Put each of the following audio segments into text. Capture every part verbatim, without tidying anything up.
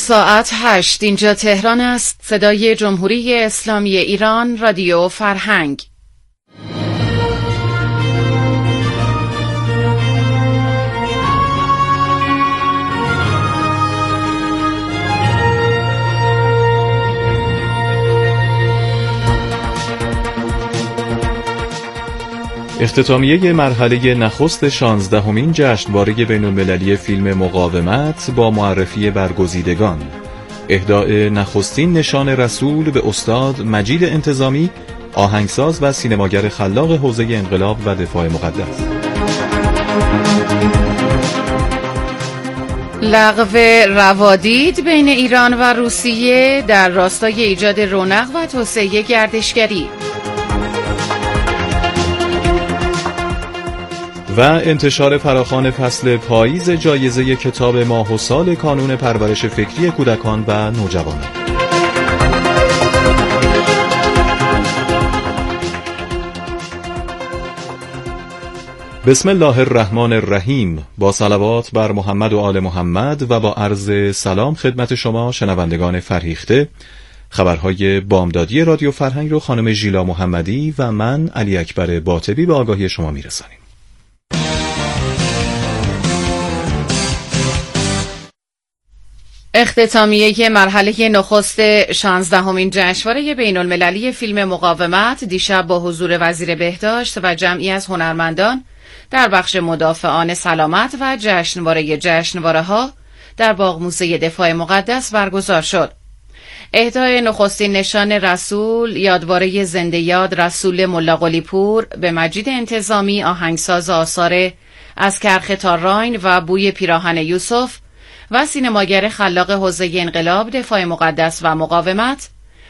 ساعت هشت اینجا تهران است. صدای جمهوری اسلامی ایران، رادیو فرهنگ. اختتامیه مرحله نخست شانزدهمین جشنواره بین‌المللی فیلم مقاومت با معرفی برگزیدگان، اهدای نخستین نشان رسول به استاد مجید انتظامی، آهنگساز و سینماگر خلاق حوزه انقلاب و دفاع مقدس. لغو روادید بین ایران و روسیه در راستای ایجاد رونق و توسعه گردشگری. و انتشار فراخوان فصل پاییز جایزه کتاب ماه و سال کانون پرورش فکری کودکان و نوجوانان. بسم الله الرحمن الرحیم. با صلوات بر محمد و آل محمد و با عرض سلام خدمت شما شنوندگان فرهیخته، خبرهای بامدادی رادیو فرهنگ رو خانم ژیلا محمدی و من علی اکبر باطبی به آگاهی شما میرسانیم. اختتامیه مرحله نخست شانزدهمین جشنواره بین‌المللی فیلم مقاومت دیشب با حضور وزیر بهداشت و جمعی از هنرمندان در بخش مدافعان سلامت و جشنواره جشنواره‌ها در باغ موزه دفاع مقدس برگزار شد. اهدای نخستین نشان رسول یادواره زنده یاد رسول ملا قلی‌پور به مجید انتظامی، آهنگساز آثار از کرخ تا راین و بوی پیراهن یوسف و سینماگر خلاق حوزه انقلاب، دفاع مقدس و مقاومت،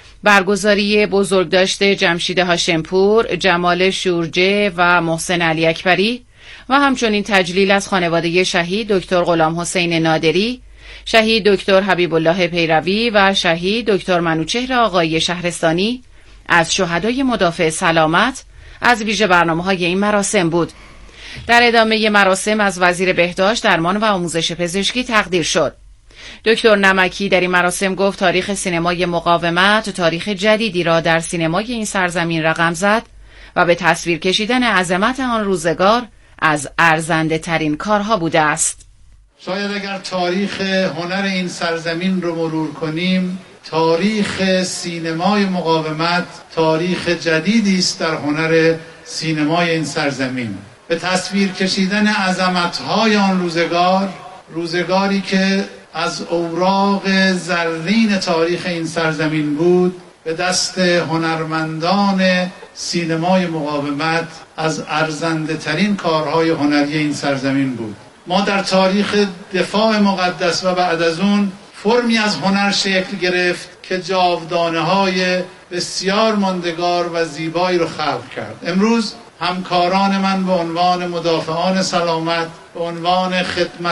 برگزاری بزرگداشت جمشید هاشمپور، جمال شورجه و محسن علی اکبری و همچنین تجلیل از خانواده شهید دکتر غلام حسین نادری، شهید دکتر حبیب الله پیروی و شهید دکتر منوچهر آقایی شهرستانی از شهدای مدافع سلامت از ویژه برنامه‌های این مراسم بود. در ادامه مراسم از وزیر بهداشت، درمان و آموزش پزشکی تقدیر شد. دکتر نمکی در این مراسم گفت تاریخ سینمای مقاومت تاریخ جدیدی را در سینمای این سرزمین رقم زد و به تصویر کشیدن عظمت آن روزگار از ارزنده ترین کارها بوده است. شاید اگر تاریخ هنر این سرزمین رو مرور کنیم، تاریخ سینمای مقاومت تاریخ جدیدی است در هنر سینمای این سرزمین. به تصویر کشیدن عظمت‌های آن روزگار، روزگاری که از اوراق زرین تاریخ این سرزمین بود، به دست هنرمندان سینمای مقاومت از ارزنده ترین کارهای هنری این سرزمین بود. ما در تاریخ دفاع مقدس و بعد از اون فرمی از هنر شکل گرفت که جاودانه‌های بسیار ماندگار و زیبایی رو خلق کرد. امروز همکاران من به عنوان مدافعان سلامت، به عنوان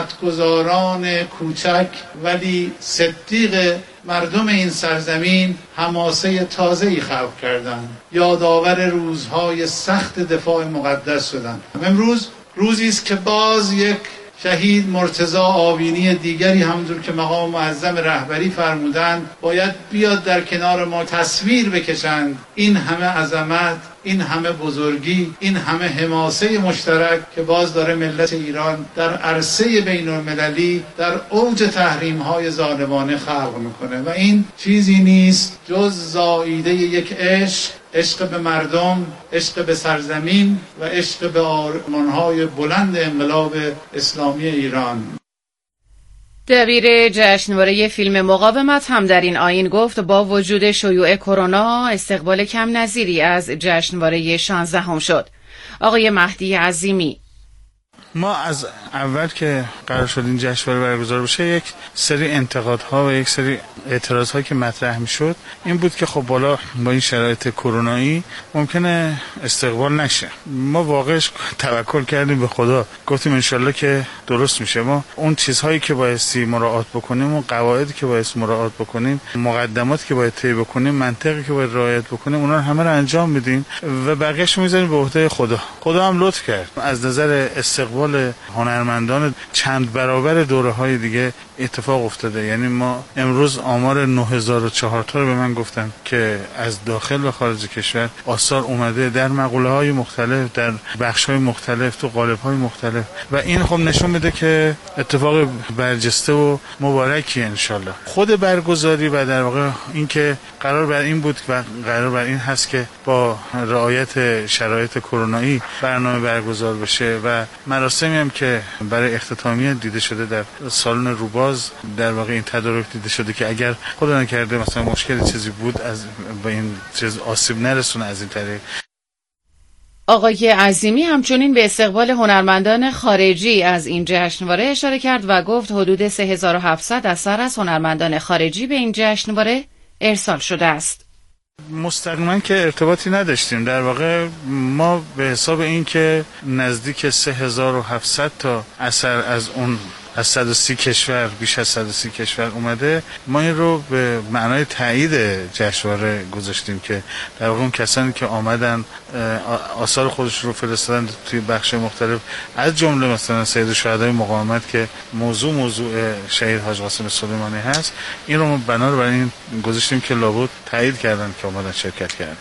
خدمتگزاران کوچک ولی صدیق مردم این سرزمین حماسه تازه‌ای خلق کردند، یادآور روزهای سخت دفاع مقدس شدند. امروز روزی است که باز یک شهید مرتضی آوینی دیگری همونطور که مقام معظم رهبری فرمودند باید بیاد در کنار ما تصویر بکشند. این همه عظمت، این همه بزرگی، این همه حماسه مشترک که باز داره ملت ایران در عرصه بین المللی در اوج تحریم‌های ظالمانه خلق میکنه و این چیزی نیست جز زاییده یک عشق، عشق به مردم، عشق به سرزمین و عشق به آرمان‌های بلند انقلاب اسلامی ایران. دبیر جشنواره فیلم مقاومت هم در این آیین گفت با وجود شیوع کرونا استقبال کم نظیری از جشنواره شانزدهم شد. آقای مهدی عظیمی: ما از اول که قرار شد این جشنواره برگزار بشه یک سری انتقادها و یک سری اعتراضها که مطرح میشد این بود که خب بالا با این شرایط کرونایی ممکنه استقبال نشه. ما واقعش توکل کردیم به خدا، گفتیم انشالله که درست میشه. ما اون چیزهایی که بایستی مراعات بکنیم، اون قواعدی که بایستی مراعات بکنیم، مقدماتی که باید طی بکنیم، منطقی که باید رعایت بکنیم، اونا رو همه رو انجام میدیم و بقیه‌اش میذاریم به عهده خدا. خدا هم لطف کرد از نظر استقبال استقبال هنرمندان چند برابر دوره‌های دیگه اتفاق افتاده. یعنی ما امروز آمار نه هزار و چهار تا رو به من گفتن که از داخل و خارج کشور آثار اومده در مقوله‌های مختلف، در بخش‌های مختلف، تو قالب‌های مختلف و این خب نشون میده که اتفاق برجسته و مبارکی انشالله. خود برگزاری و در واقع این که قرار بر این بود و قرار بر این هست که با رعایت شرایط کرونایی برنامه برگزار بشه و مراسمی هم که برای اختتامیه دیده شده در سالن روباز در واقع این تدارک دیده شده که اگر خدا نکرده مثلا مشکلی چیزی بود از به این چیز آسیب نرسونه از این طریق. آقای عظیمی همچنین به استقبال هنرمندان خارجی از این جشنواره اشاره کرد و گفت حدود سه هزار و هفتصد اثر از هنرمندان خارجی به این جشنواره ارسال شده است. مستقیما که ارتباطی نداشتیم، در واقع ما به حساب این که نزدیک سه هزار و هفتصد تا اثر از اون از صد و سی کشور، بیش از صد و سی کشور اومده، ما این رو به معنای تایید جشنواره گذاشتیم که در واقع اون کسانی که آمدن آثار خودش رو فرستادن توی بخش مختلف، از جمله مثلا سید شهدای مقاومت که موضوع موضوع شهید حاج قاسم سلیمانی هست، این رو ما بنا رو برای این گذاشتیم که لابد تایید کردن که اومدن شرکت کردن.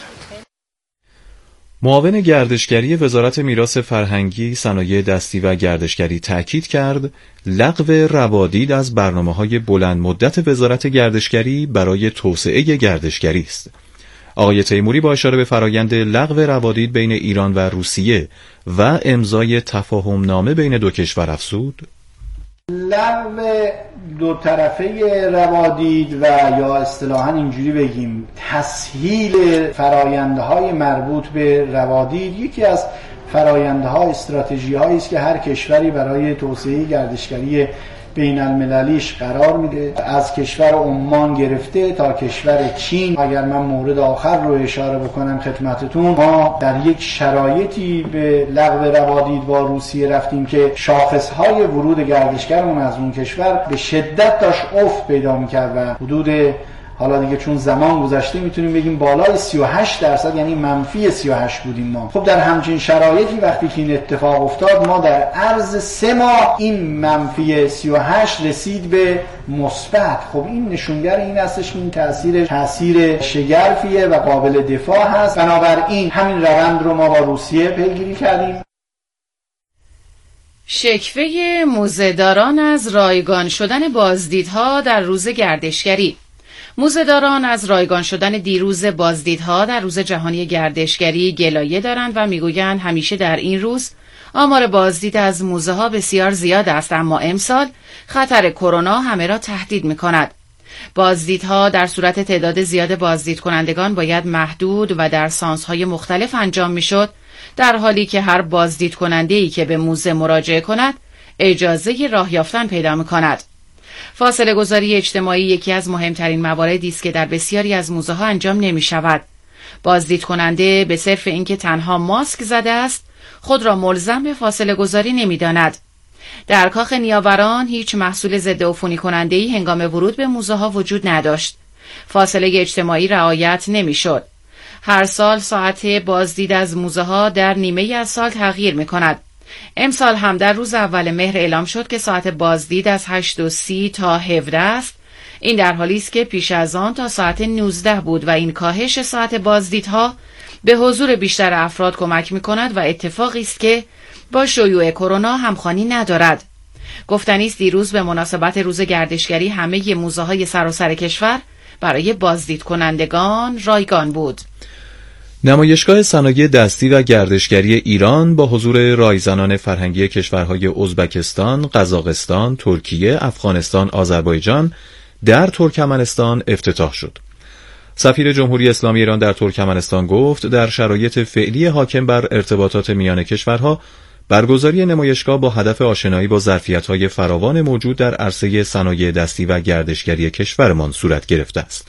معاون گردشگری وزارت میراث فرهنگی، صنایع دستی و گردشگری تاکید کرد لغو روادید از برنامه‌های بلند مدت وزارت گردشگری برای توسعه گردشگری است. آقای تیموری با اشاره به فرایند لغو روادید بین ایران و روسیه و امضای تفاهمنامه بین دو کشور افزود: لغو دو طرفه روادید و یا اصطلاحاً اینجوری بگیم تسهیل فرایندهای مربوط به روادید یکی از فرایندها، استراتژی‌هایی است که هر کشوری برای توسعه گردشگری بین المللیش قرار میده، از کشور عمان گرفته تا کشور چین. اگر من مورد آخر رو اشاره بکنم خدمتتون، ما در یک شرایطی به لغو روادید با روسیه رفتیم که شاخصهای ورود گردشگرمون از اون کشور به شدت داشت افت پیدا میکرد و حدود، حالا دیگه چون زمان گذشته میتونیم بگیم بالای سی و هشت درصد، یعنی منفی سی و هشت بودیم ما. خب در همچین شرایطی وقتی که این اتفاق افتاد، ما در عرض سه ماه این منفی سی و هشت رسید به مثبت. خب این نشونگر این هستش که این تاثیر تاثیر شگرفیه و قابل دفاع هست. بنابراین همین روند رو ما با روسیه پیگیری کردیم. شکوه موزه‌داران از رایگان شدن بازدیدها در روز گردشگری. موزه‌داران از رایگان شدن دیروز بازدیدها در روز جهانی گردشگری گلایه دارند و میگویند همیشه در این روز آمار بازدید از موزه‌ها بسیار زیاد است، اما امسال خطر کرونا همه را تهدید می‌کند. بازدیدها در صورت تعداد زیاد بازدید کنندگان باید محدود و در سانس‌های مختلف انجام می‌شد، در حالی که هر بازدید کننده‌ای که به موزه مراجعه کند اجازه راه یافتن پیدا می‌کند. فاصله گذاری اجتماعی یکی از مهمترین مواردی است که در بسیاری از موزه‌ها انجام نمی‌شود. بازدید کننده به صرف اینکه تنها ماسک زده است، خود را ملزم به فاصله گذاری نمی‌داند. در کاخ نیاوران هیچ محصول ضد عفونی کننده‌ای هنگام ورود به موزه‌ها وجود نداشت. فاصله اجتماعی رعایت نمی‌شد. هر سال ساعت بازدید از موزه‌ها در نیمه از سال تغییر می‌کند. امسال هم در روز اول مهر اعلام شد که ساعت بازدید از هشت و سی تا هفده است. این در حالی است که پیش از آن تا ساعت نوزده بود و این کاهش ساعت بازدیدها به حضور بیشتر افراد کمک می‌کند و اتفاقی است که با شیوع کرونا همخوانی ندارد. گفتنی است دیروز به مناسبت روز گردشگری همه موزه‌های سراسر کشور برای بازدید کنندگان رایگان بود. نمایشگاه صنایع دستی و گردشگری ایران با حضور رایزنان فرهنگی کشورهای ازبکستان، قزاقستان، ترکیه، افغانستان، آذربایجان در ترکمنستان افتتاح شد. سفیر جمهوری اسلامی ایران در ترکمنستان گفت در شرایط فعلی حاکم بر ارتباطات میان کشورها، برگزاری نمایشگاه با هدف آشنایی با ظرفیت‌های فراوان موجود در عرصه صنایع دستی و گردشگری کشورمان صورت گرفته است.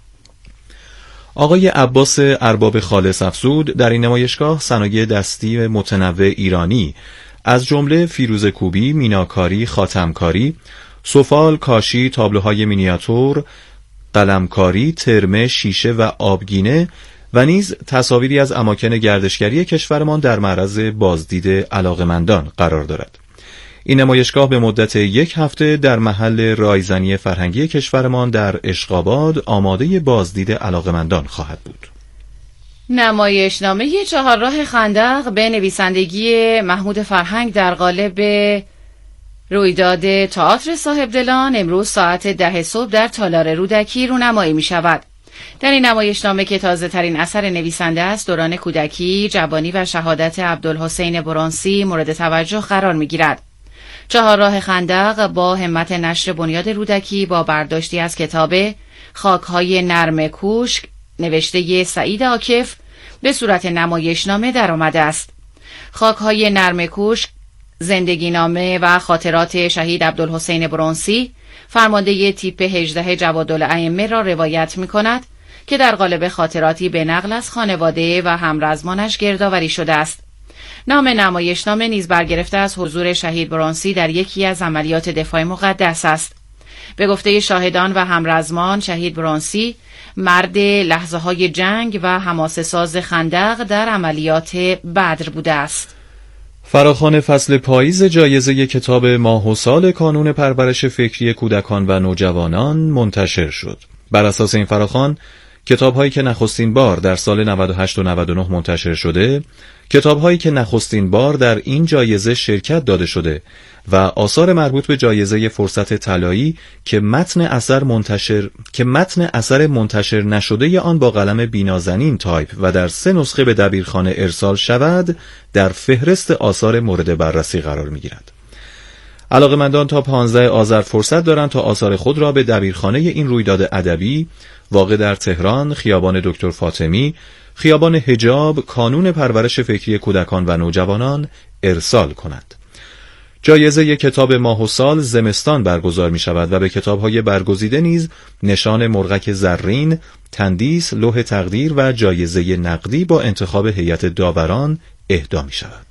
آقای عباس ارباب خالص افزود در این نمایشگاه صنایع دستی متنوع ایرانی از جمله فیروزه کوبی، میناکاری، خاتمکاری، سفال، کاشی، تابلوهای مینیاتور، قلمکاری، ترمه، شیشه و آبگینه و نیز تصاویری از اماکن گردشگری کشورمان در معرض بازدید علاقه‌مندان قرار دارد. این نمایشگاه به مدت یک هفته در محل رایزنی فرهنگی کشورمان در اشقاباد آماده بازدید علاقمندان خواهد بود. نمایشنامه چهارراه خندق به نویسندگی محمود فرهنگ در قالب رویداد تئاتر صاحبدلان امروز ساعت ده صبح در تالار رودکی رونمایی می شود. در این نمایشنامه که تازه ترین اثر نویسنده است، دوران کودکی، جوانی و شهادت عبدالحسین برانسی مورد توجه قرار می گیرد. چهارراه خندق با همت نشر بنیاد رودکی با برداشتی از کتاب خاک‌های نرم کوشک نوشته سعید عاکف به صورت نمایشنامه در آمده است. خاک‌های نرم کوشک زندگی نامه و خاطرات شهید عبدالحسین برانسی فرمانده تیپ هجده جوادالائمه را روایت می کند که در قالب خاطراتی به نقل از خانواده و همرزمانش گردآوری شده است. نام نمایشنامه نیز برگرفته از حضور شهید برانسی در یکی از عملیات دفاع مقدس است. به گفته شاهدان و همرزمان، شهید برانسی مرد لحظه های جنگ و حماسه ساز خندق در عملیات بدر بوده است. فراخوان فصل پاییز جایزه کتاب ماه و سال کانون پرورش فکری کودکان و نوجوانان منتشر شد. بر اساس این فراخوان، کتاب‌هایی که نخستین بار در سال نود و هشت و نود و نه منتشر شده، کتاب‌هایی که نخستین بار در این جایزه شرکت داده شده و آثار مربوط به جایزه فرصت طلایی که متن اثر منتشر که متن اثر منتشر نشده آن با قلم بینازنین تایپ و در سه نسخه به دبیرخانه ارسال شود، در فهرست آثار مورد بررسی قرار می‌گیرد. علاقه‌مندان تا پانزده آذر فرصت دارند تا آثار خود را به دبیرخانه این رویداد ادبی واقع در تهران، خیابان دکتر فاطمی، خیابان حجاب، کانون پرورش فکری کودکان و نوجوانان ارسال کنند. جایزه کتاب ماه و سال زمستان برگزار می شود و به کتاب‌های برگزیده نیز نشان مرغک زرین، تندیس، لوح تقدیر و جایزه نقدی با انتخاب هیئت داوران اهدا می شود.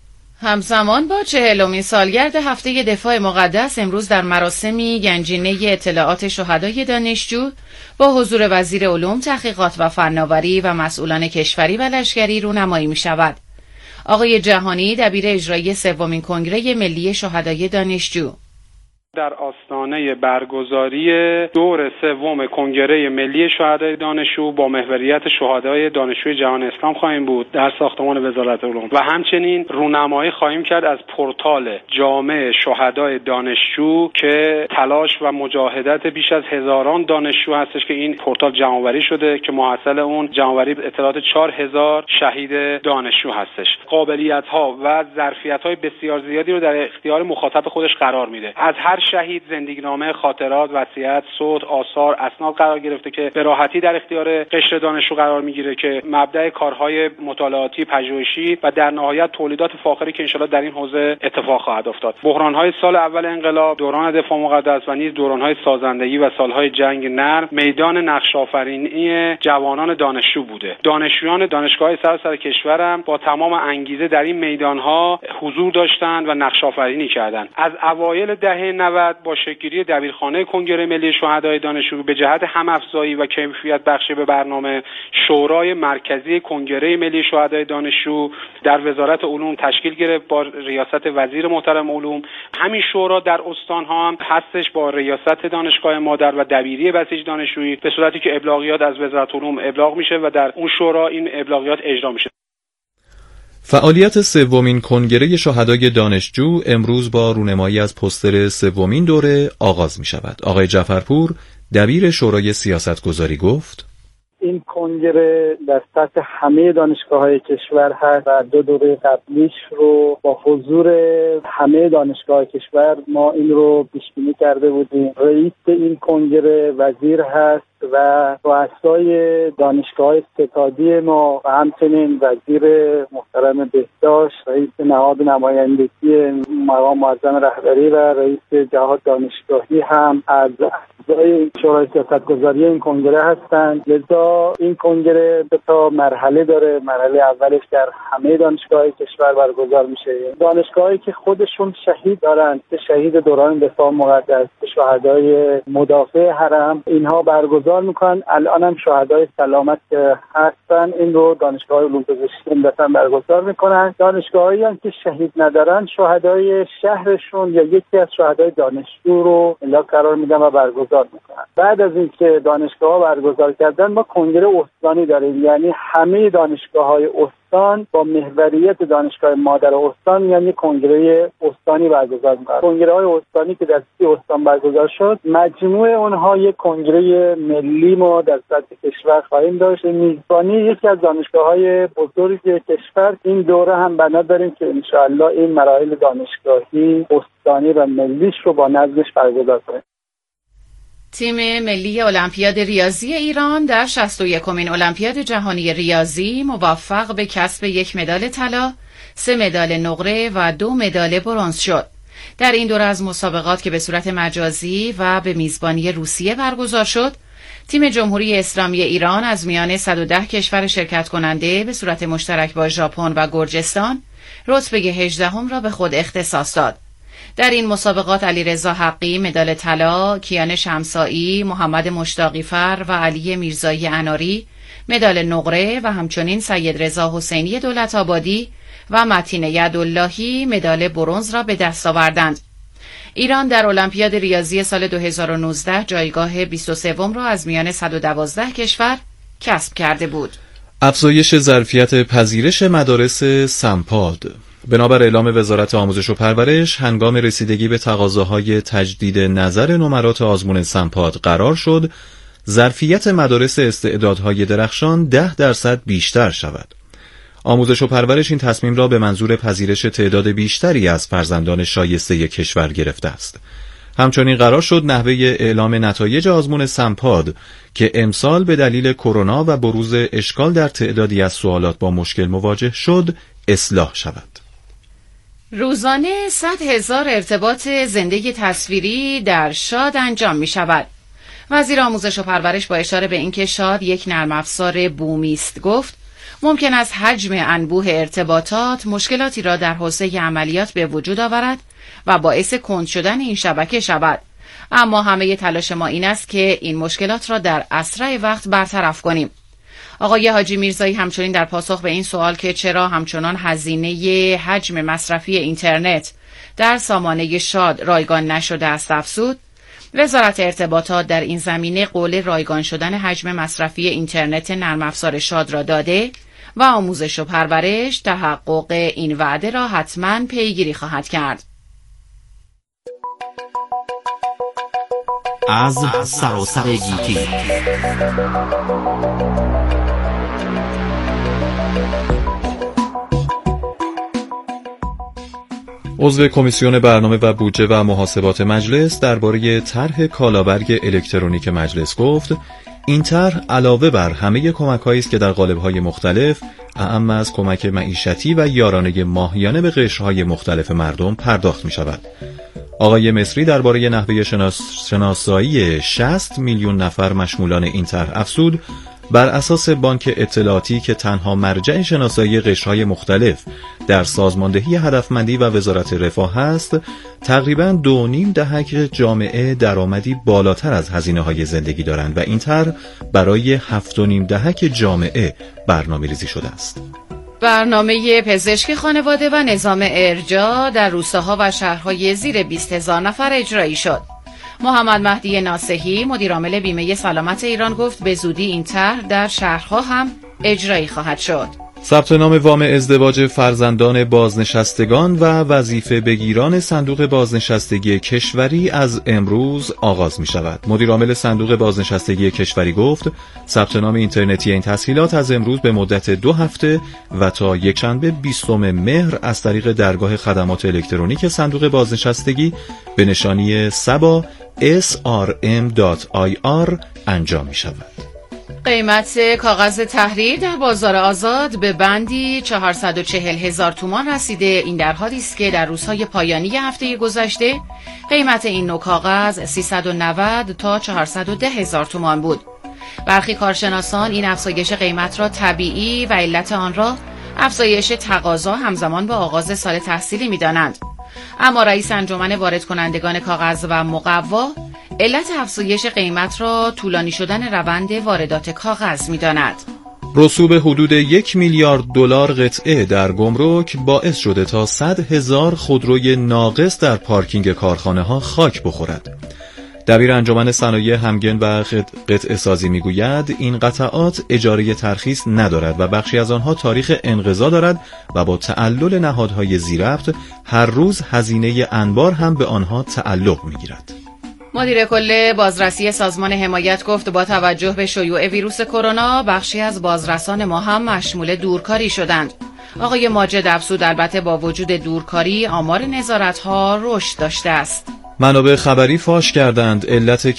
همزمان با چهلمین سالگرد هفته دفاع مقدس امروز در مراسمی گنجینه اطلاعات شهدای دانشجو با حضور وزیر علوم، تحقیقات و فناوری و مسئولان کشوری و لشکری رونمایی می شود. آقای جهانی دبیر اجرایی سومین کنگره ملی شهدای دانشجو در آستانه برگزاری دور سوم کنگره ملی شهدای دانشجو با محوریت شهدای دانشجوی جهان اسلام خواهیم بود در ساختمان وزارت علوم و همچنین رونمایی خواهیم کرد از پورتال جامع شهدای دانشجو که تلاش و مجاهدت بیش از هزاران دانشجو هستش که این پورتال جمع‌آوری شده که محصل اون جمع‌آوری اطلاعات چهار هزار شهید دانشجو هستش. قابلیت‌ها و ظرفیت‌های بسیار زیادی رو در اختیار مخاطب خودش قرار میده. از هر شهید زندگینامه، خاطرات، وصیت، صوت، آثار، اسناد قرار گرفته که به راحتی در اختیار قشر دانشجو قرار میگیره که مبدأ کارهای مطالعاتی، پژوهشی و در نهایت تولیدات فاخری که انشالله در این حوزه اتفاق خواهد افتاد. بحران‌های سال اول انقلاب، دوران دفاع مقدس و نیز دوران‌های سازندگی و سال‌های جنگ نرم میدان نقش‌آفرینی جوانان دانشجو بوده. دانشجویان دانشگاه‌های سراسر کشورم با تمام انگیزه در این میدان‌ها حضور داشتند و نقش‌آفرینی کردند. از اوایل دهه نود با شکل‌گیری دبیرخانه کنگره ملی شهدای دانشجو به جهت هم‌افزایی و کیفیت بخشی به برنامه، شورای مرکزی کنگره ملی شهدای دانشجو در وزارت علوم تشکیل گرفت با ریاست وزیر محترم علوم. همین شورا در استان‌ها هم هستش با ریاست دانشگاه مادر و دبیری بسیج دانشجویی، به صورتی که ابلاغیات از وزارت علوم ابلاغ میشه و در اون شورا این ابلاغیات اجرا میشه. فعالیت سومین کنگره شهدای دانشجو امروز با رونمایی از پوستر سومین دوره آغاز می شود. آقای جعفرپور دبیر شورای سیاستگذاری گفت: این کنگره در سطح همه دانشگاه‌های کشور هست و دو دوره قبلیش رو با حضور همه دانشگاه کشور ما این رو پیش‌بینی کرده بودیم. رئیس این کنگره وزیر هست و رؤسای دانشگاه ستادی ما و همچنین وزیر محترم بهداشت، رئیس نهاد نمایندگی مقام معظم رهبری و رئیس جهاد دانشگاهی هم از اعضای شورای سیاستگذاری این کنگره هستند. لذا این کنگره دو تا مرحله داره. مرحله اولش در همه دانشگاه کشور برگزار میشه. دانشگاهایی که خودشون شهید دارن، که شهید دوران دفاع مقدس، شهدای مدافع حرم، اینها برگزار میکنن. الان هم شهدای سلامت که هستن این رو دانشگاه علوم پزشکی عمدتاً برگزار میکنن. دانشگاهایی هم که شهید ندارن، شهدای شهرشون یا یکی از شهدای دانشجو رو الا قرار میدن و برگزار میکنن. بعد از اینکه دانشگاه‌ها برگزار کردن، ما کنگره استانی داریم، یعنی همه دانشگاه‌های استان با محوریت دانشگاه مادر استان، یعنی کنگره استانی برگزار میکنن. کنگره‌های استانی که در سی استان برگزار شد، مجموع اونها یک کنگره ملی ما در سطح کشور خواهیم داشت. میزبانی یکی از دانشگاه‌های بزرگ کشور. این دوره هم بنا داریم که انشاءالله این مراحل دانشگاهی استانی و ملیش رو با نظمش برگزار کنیم. تیم ملی المپیاد ریاضی ایران در شصت و یکمین المپیاد جهانی ریاضی موفق به کسب یک مدال طلا، سه مدال نقره و دو مدال برنز شد. در این دوره از مسابقات که به صورت مجازی و به میزبانی روسیه برگزار شد، تیم جمهوری اسلامی ایران از میان صد و ده کشور شرکت کننده به صورت مشترک با ژاپن و گرجستان رتبه هجدهم را به خود اختصاص داد. در این مسابقات علیرضا حقی مدال طلا، کیان شمسایی، محمد مشتاقی‌فر و علی میرزایی اناری مدال نقره و همچنین سید رضا حسینی دولت آبادی و متین یداللهی مدال برنز را به دست آوردند. ایران در المپیاد ریاضی سال دو هزار و نوزده جایگاه بیست و سوم را از میان صد و دوازده کشور کسب کرده بود. افزایش ظرفیت پذیرش مدارس سمپاد. بنابر اعلام وزارت آموزش و پرورش، هنگام رسیدگی به تقاضاهای تجدید نظر نمرات آزمون سمپاد قرار شد ظرفیت مدارس استعدادهای درخشان ده درصد بیشتر شود. آموزش و پرورش این تصمیم را به منظور پذیرش تعداد بیشتری از فرزندان شایسته کشور گرفته است. همچنین قرار شد نحوه اعلام نتایج آزمون سمپاد که امسال به دلیل کرونا و بروز اشکال در تعدادی از سوالات با مشکل مواجه شد اصلاح شود. روزانه صد هزار ارتباط زنده تصویری در شاد انجام می شود. وزیر آموزش و پرورش با اشاره به اینکه شاد یک نرم افزار بومی است گفت ممکن است حجم انبوه ارتباطات مشکلاتی را در حوزه عملیات به وجود آورد و باعث کند شدن این شبکه شود، اما همه تلاش ما این است که این مشکلات را در اسرع وقت برطرف کنیم. آقای حاجی میرزایی همچنین در پاسخ به این سوال که چرا همچنان هزینه حجم مصرفی اینترنت در سامانه شاد رایگان نشده است افزود، وزارت ارتباطات در این زمینه قول رایگان شدن حجم مصرفی اینترنت نرم افزار شاد را داده و آموزش و پرورش تحقق این وعده را حتما پیگیری خواهد کرد. از سراسر گیتی عضو کمیسیون برنامه و بودجه و محاسبات مجلس درباره طرح کالابرگ الکترونیک مجلس گفت این طرح علاوه بر همه کمک‌هایی است که در قالب‌های مختلف اعم از کمک معیشتی و یارانه ماهیانه به قشرهای مختلف مردم پرداخت می‌شود. آقای مصری درباره نحوه شناس... شناسایی شصت میلیون نفر مشمولان این طرح افزود بر اساس بانک اطلاعاتی که تنها مرجع شناسایی قشرهای مختلف در سازماندهی هدفمندی و وزارت رفاه است، تقریباً دو نیم دهک جامعه درآمدی بالاتر از هزینه‌های زندگی دارند و این طرح برای هفت و نیم دهک جامعه برنامه‌ریزی شده است. برنامه پزشک خانواده و نظام ارجاع در روستاها و شهرهای زیر بیست هزار نفر اجرایی شد. محمد مهدی ناصحی مدیرعامل بیمه سلامت ایران گفت به زودی این طرح در شهرها هم اجرایی خواهد شد. ثبت نام وام ازدواج فرزندان بازنشستگان و وظیفه بگیران صندوق بازنشستگی کشوری از امروز آغاز می شود. مدیرعامل صندوق بازنشستگی کشوری گفت ثبت نام اینترنتی این تسهیلات از امروز به مدت دو هفته و تا یکشنبه بیستم مهر از طریق درگاه خدمات الکترونیک صندوق بازنشستگی به نشانی سبا اس آر ام دات آی آر انجام می شود. قیمت کاغذ تحریر در بازار آزاد به بندی چهارصد و چهل هزار تومان رسیده. این در حالی است که در روزهای پایانی هفته گذشته قیمت این نوع کاغذ سیصد و نود تا چهارصد و ده هزار تومان بود. برخی کارشناسان این افزایش قیمت را طبیعی و علت آن را افزایش تقاضا همزمان با آغاز سال تحصیلی می‌دانند. اما رئیس انجمن وارد کنندگان کاغذ و مقوا علت افزایش قیمت را طولانی شدن روند واردات کاغذ می‌داند. رسوب حدود یک میلیارد دلار قطعه در گمرک باعث شده تا صد هزار خودروی ناقص در پارکینگ کارخانه‌ها خاک بخورد. دبیر انجمن صنایع همگن و قطعه سازی میگوید این قطعات اجاره ترخیص ندارد و بخشی از آنها تاریخ انقضا دارد و با تعلل نهادهای ذی‌ربط هر روز هزینه انبار هم به آنها تعلق میگیرد. مدیر کل بازرسی سازمان حمایت گفت با توجه به شیوع ویروس کرونا بخشی از بازرسان ما هم مشمول دورکاری شدند. آقای ماجد افزود البته با وجود دورکاری آمار نظارت‌ها رشد داشته است. منابع خبری فاش کردند علت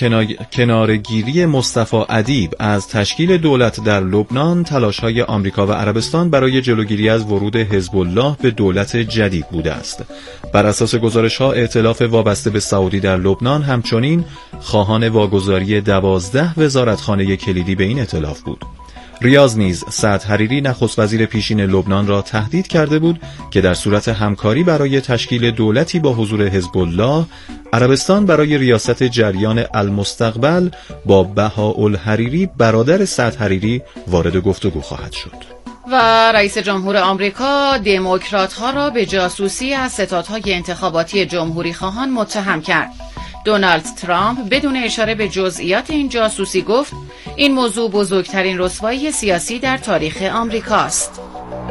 کنارگیری مصطفی ادیب از تشکیل دولت در لبنان تلاش‌های آمریکا و عربستان برای جلوگیری از ورود حزب الله به دولت جدید بوده است. بر اساس گزارش‌ها ائتلاف وابسته به سعودی در لبنان همچنین خواهان واگذاری دوازده وزارتخانه کلیدی به این ائتلاف بود. ریاض نیز سعد حریری نخست وزیر پیشین لبنان را تهدید کرده بود که در صورت همکاری برای تشکیل دولتی با حضور حزب الله، عربستان برای ریاست جریان المستقبل با بهاءالحریری برادر سعد حریری وارد گفتگو خواهد شد. و رئیس جمهور آمریکا دموکرات‌ها را به جاسوسی از ستادهای انتخاباتی جمهوری خواهان متهم کرد. دونالد ترامپ بدون اشاره به جزئیات این جاسوسی گفت این موضوع بزرگترین رسوایی سیاسی در تاریخ آمریکاست.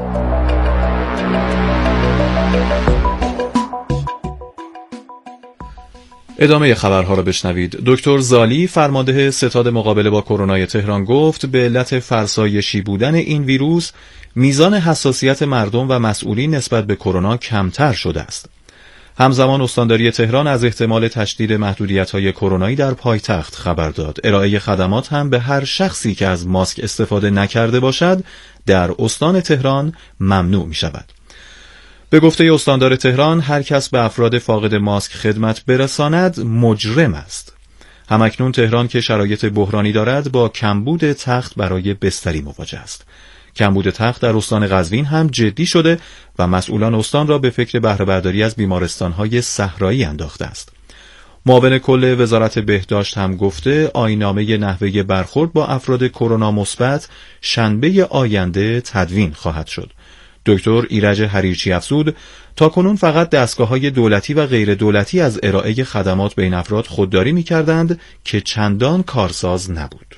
ادامه خبرها را بشنوید. دکتر زالی فرمانده ستاد مقابله با کرونا تهران گفت به علت فرسایشی بودن این ویروس میزان حساسیت مردم و مسئولین نسبت به کرونا کمتر شده است. همزمان استانداری تهران از احتمال تشدید محدودیت‌های کرونایی در پایتخت خبر داد. ارائه خدمات هم به هر شخصی که از ماسک استفاده نکرده باشد در استان تهران ممنوع می‌شود. به گفته استاندار تهران هر کس به افراد فاقد ماسک خدمت برساند مجرم است. همکنون تهران که شرایط بحرانی دارد با کمبود تخت برای بستری مواجه است. کمبود تخت در استان قزوین هم جدی شده و مسئولان استان را به فکر بهره برداری از بیمارستان‌های صحرایی انداخته است. معاون کل وزارت بهداشت هم گفته آیین‌نامه نحوه برخورد با افراد کرونا مثبت شنبه آینده تدوین خواهد شد. دکتر ایرج حریرچی افزود تاکنون فقط دستگاه‌های دولتی و غیر دولتی از ارائه خدمات به این افراد خودداری می‌کردند که چندان کارساز نبود.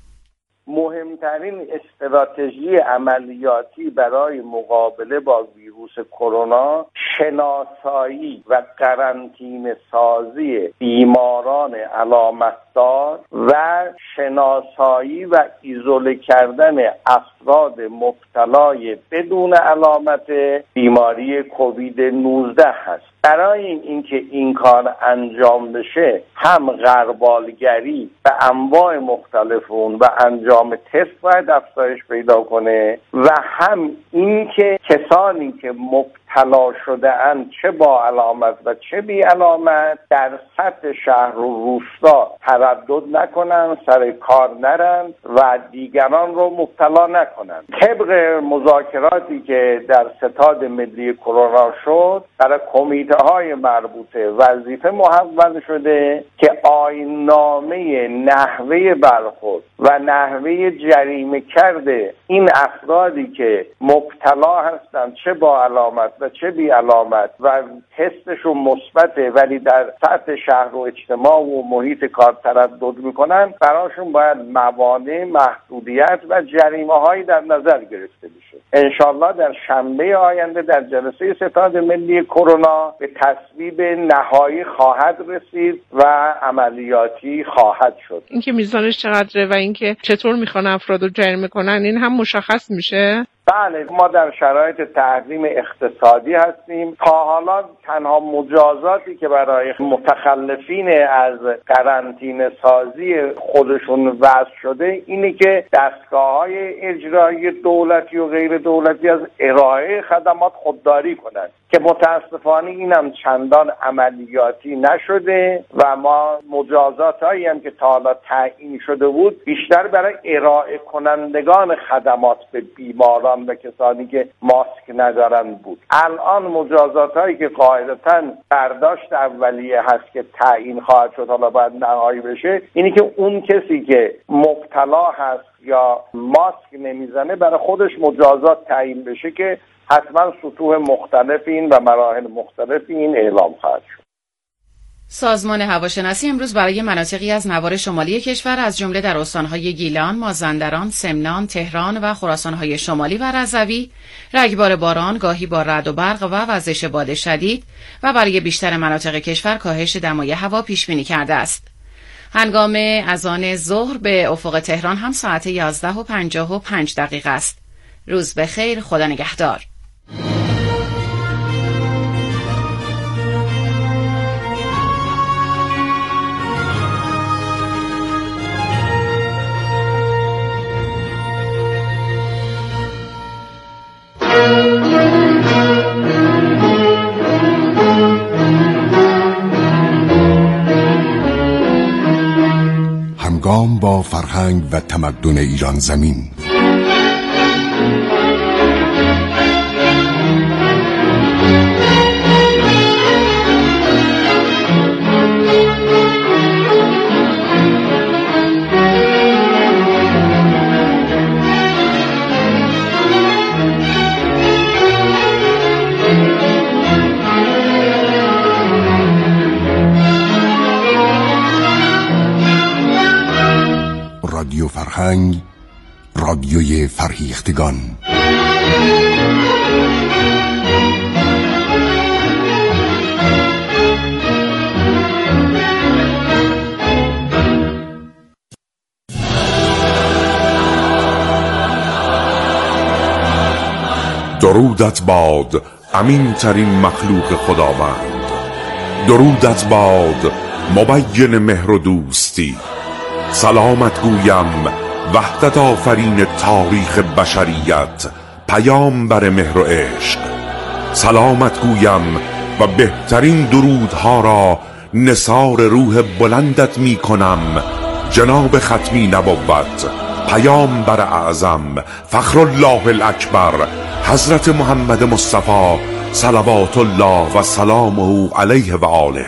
مهمترین استراتژی عملیاتی برای مقابله با ویروس کرونا شناسایی و قرنطینه سازی بیماران علامتدار و شناسایی و ایزوله کردن افراد مبتلای بدون علامت بیماری کووید نوزده هست. برای اینکه این کار انجام بشه هم غربالگری به انواع مختلف اون و انجام تست باید افزایش پیدا کنه و هم اینکه کسانی که مبتلا شده اند چه با علامت و چه بی علامت در سطح شهر و روستا تردد نکنن، سر کار نرن و دیگران رو مبتلا نکنن. طبق مذاکراتی که در ستاد ملی کرونا شد برای کمیته های مربوطه وظیفه محول شده که آیین‌نامه نحوه برخورد و نحوه جریمه کرده این افرادی که مبتلا هستند چه با علامت و چه بی علامت و تستشون مثبته ولی در سطح شهر و اجتماع و محیط کار تردد میکنن براشون باید موانع محدودیت و جریمه هایی در نظر گرفته بشه. انشالله در شنبه آینده در جلسه ستاد ملی کرونا به تصویب نهایی خواهد رسید و عملیاتی خواهد شد. اینکه میزانش چقدره و اینکه چطور میخوان افراد رو جریمه کنن این هم مشخص میشه؟ بله، ما در شرایط تحریم اقتصادی هستیم. تا حالا تنها مجازاتی که برای متخلفین از قرنطینه سازی خودشون وضع شده اینه که دستگاه‌های اجرایی دولتی و غیر دولتی از ارائه خدمات خودداری کنند که متاسفانه اینم چندان عملیاتی نشده و ما مجازاتایی هم که تا حالا تعیین شده بود بیشتر برای ارائه کنندگان خدمات به بیماران و کسانی که ماسک ندارن بود. الان مجازاتایی که قاعدتاً برداشت اولیه هست که تعیین خواهد شد، حالا باید نهایی بشه، اینی که اون کسی که مبتلا هست یا ماسک نمیزنه برای خودش مجازات تعیین بشه که حتما سطوح مختلف این و مراحل مختلف این اعلام خواهد شد. سازمان هواشناسی امروز برای مناطقی از نوار شمالی کشور از جمله در استانهای گیلان، مازندران، سمنان، تهران و خراسانهای شمالی و رضوی رگبار باران گاهی با رعد و برق و وزش باد شدید و برای بیشتر مناطق کشور کاهش دمای هوا پیش بینی کرده است. هنگام اذان ظهر به افق تهران هم ساعت یازده و پنجاه و پنج دقیقه است. روز بخیر، خدا نگهدار. همگام با فرهنگ و تمدن ایران زمین. رادیو فرهنگ، رادیوی فرهیختگان. درودت باد امین ترین مخلوق خداوند، درودت باد مبین مهر و دوستی، سلامت گویم وحدت آفرین تاریخ بشریت، پیامبر مهر و عشق. سلامت گویم و بهترین درودها را نثار روح بلندت می کنم، جناب ختمی نبوت، پیامبر اعظم، فخر الله الاکبر، حضرت محمد مصطفی صلوات الله و سلامه علیه و آله.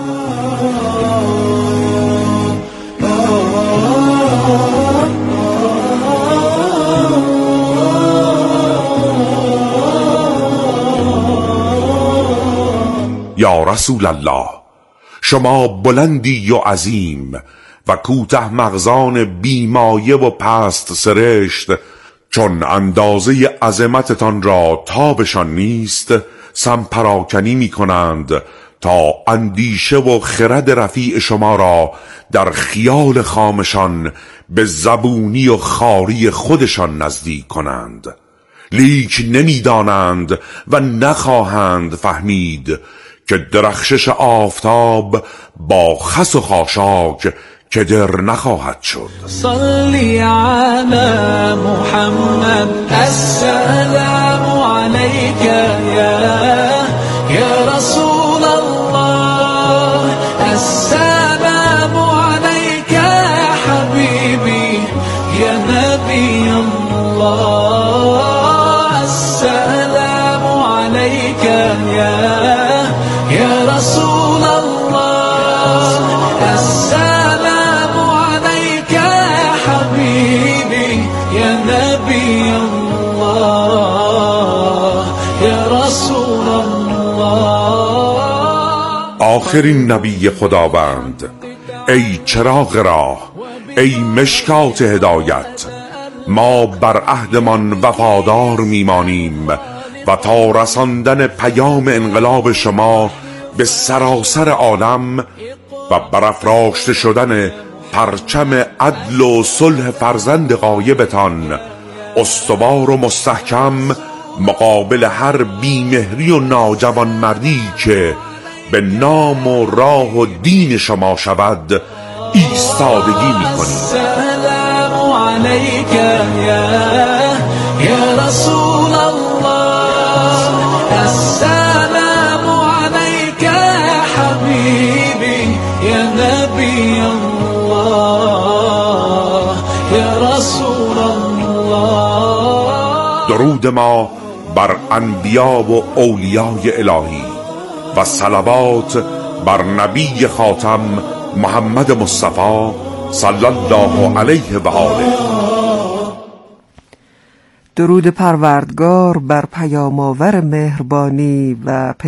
یا رسول الله، شما بلندی و عظیم و کوته مغزان بیمایه و پست سرشت، چون اندازه عظمتتان را تابشان نیست، سمپراکنی می کنند تا اندیشه و خرد رفیع شما را در خیال خامشان به زبونی و خاری خودشان نزدیک کنند، لیک نمی دانند و نخواهند فهمید که درخشش آفتاب با خس و خاشاک که در نخواهد شد. صلی علی محمد السلام علیک یا یا رسول الله، السلام علیک یا حبیبی یا نبی الله، السلام علیک یا یا رسول الله، السلام علیک یا حبیبی یا نبی الله یا رسول الله. آخرین نبی خداوند، ای چراغ راه، ای مشکات هدایت، ما بر عهدمان وفادار میمانیم و تا رساندن پیام انقلاب شما به سراسر عالم و برافراشته شدن پرچم عدل و صلح فرزند غایبتان استوار و مستحکم مقابل هر بیمهری و ناجوان مردی که به نام و راه و دین شما شود ایستادگی میکنیم. السلام علیک یا رسول الله، السلام علیک یا حبیبی یا نبی الله یا رسول الله. درود ما بر انبیا و اولیای الهی و صلوات بر نبی خاتم محمد مصطفی صلی الله علیه و آله. درود پروردگار بر پیام آور مهربانی و